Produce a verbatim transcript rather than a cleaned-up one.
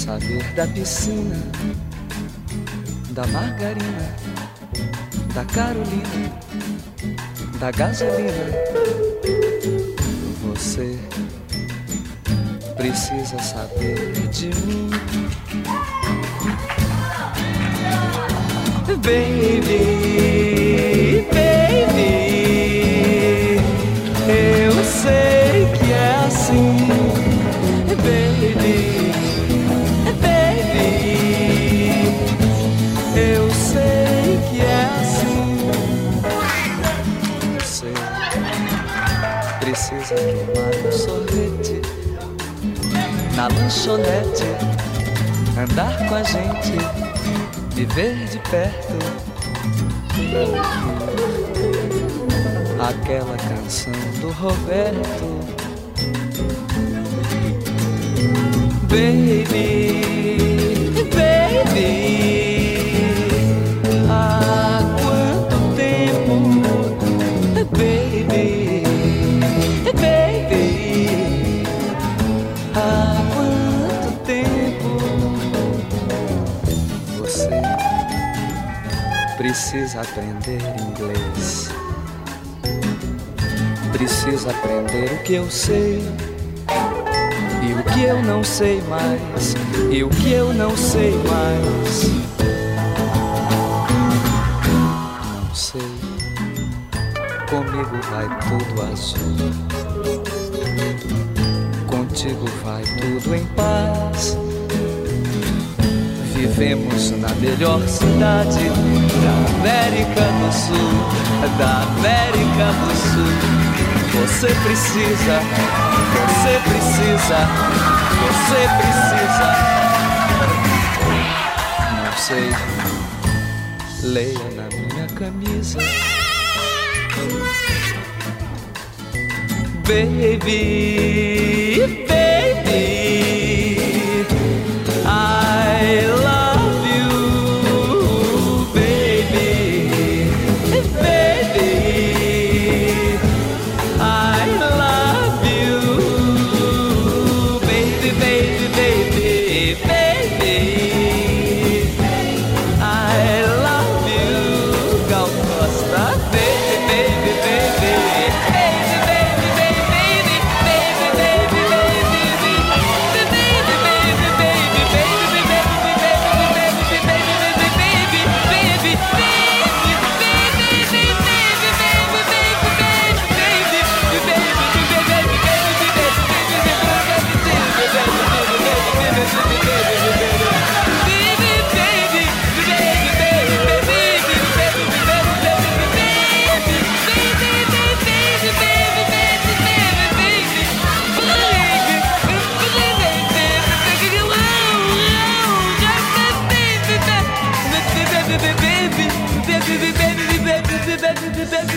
saber da piscina, da margarina, da Carolina, da gasolina. Você precisa saber de mim, baby, baby. Eu sei que é assim, baby, baby. Eu sei que é assim. Você precisa tomar um sorvete na lanchonete, andar com a gente, viver de perto, aquela canção do Roberto. Baby, baby, há quanto tempo, baby, baby, há quanto tempo. Você precisa aprender inglês, precisa aprender o que eu sei e o que eu não sei mais, e o que eu não sei mais. Não sei, comigo vai tudo azul, contigo vai tudo em paz. Vivemos na melhor cidade da América do Sul, da América do Sul. Você precisa, você precisa, você precisa. Não sei, leia na minha camisa, baby, baby, I love you, baby, baby, I love you, baby, baby, baby, baby, I love you, Gal Costa, baby, baby, baby, baby, baby, baby, baby, baby, baby, baby, baby, baby, baby, baby, baby, baby, baby, baby,